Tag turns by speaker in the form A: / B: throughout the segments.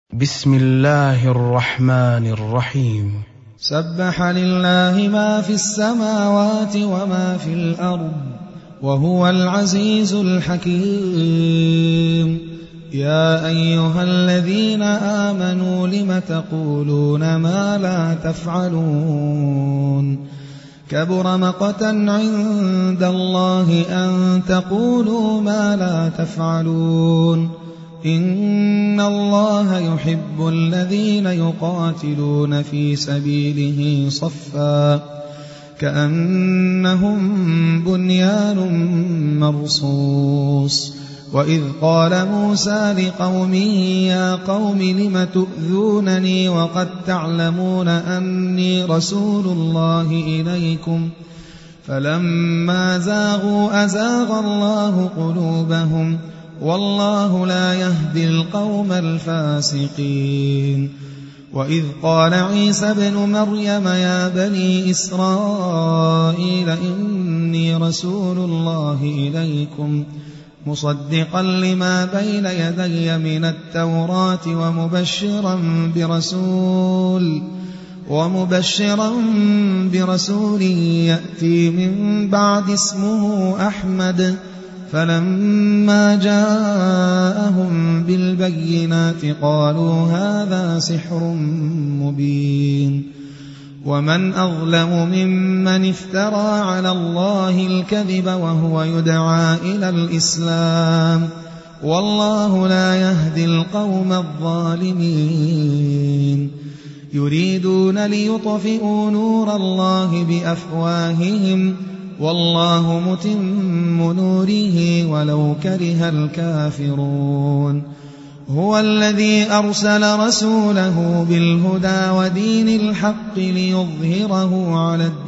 A: بسم الله الرحمن الرحيم.
B: سبح لله ما في السماوات وما في الأرض وهو العزيز الحكيم. يا أيها الذين آمنوا لم تقولون ما لا تفعلون كبر مقتا عند الله أن تقولوا ما لا تفعلون إن الله يحب الذين يقاتلون في سبيله صفا كأنهم بنيان مرصوص. وإذ قال موسى لقومه يا قوم لم تؤذونني وقد تعلمون أني رسول الله إليكم فلما زاغوا أزاغ الله قلوبهم والله لا يهدي القوم الفاسقين. وإذ قال عيسى ابن مريم يا بني إسرائيل إني رسول الله إليكم مصدقا لما بين يدي من التوراة ومبشرا برسول يأتي من بعد اسمه أحمد. فلما جاءهم بالبينات قالوا هذا سحر مبين. ومن أظلم ممن افترى على الله الكذب وهو يدعى إلى الإسلام والله لا يهدي القوم الظالمين. يريدون ليطفئوا نور الله بأفواههم والله متم نوره ولو كره الكافرون. هو الذي أرسل رسوله بالهدى ودين الحق ليظهره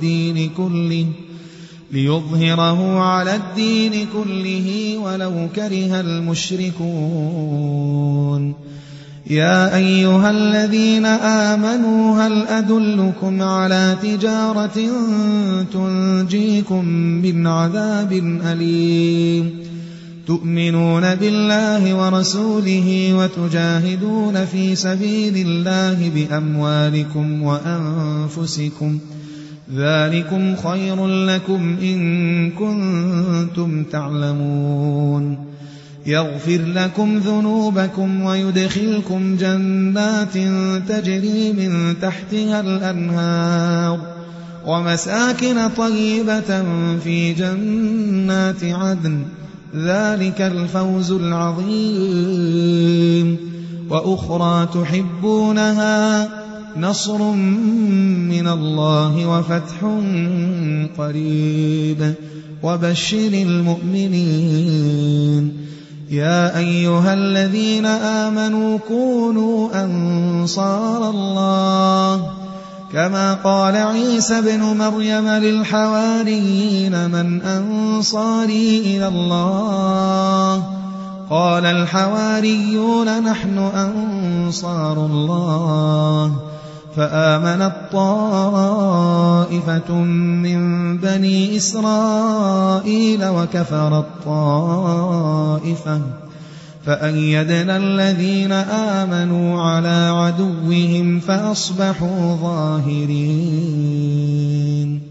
B: على الدين كله ولو كره المشركون. يا أيها الذين آمنوا هل أدلكم على تجارة تنجيكم من عذاب أليم تؤمنون بالله ورسوله وتجاهدون في سبيل الله بأموالكم وأنفسكم ذلكم خير لكم إن كنتم تعلمون. يغفر لكم ذنوبكم ويدخلكم جنات تجري من تحتها الأنهار ومساكن طيبة في جنات عدن ذلك الفوز العظيم. وأخرى تحبونها نصر من الله وفتح قريب وبشر المؤمنين. يا أيها الذين آمنوا كونوا أنصار الله كما قال عيسى ابن مريم للحواريين من أنصاري إلى الله قال الحواريون نحن أنصار الله. فآمنت طائفة من بني إسرائيل وكفرت طائفة فأيدنا الذين آمنوا على عدوهم فأصبحوا ظاهرين.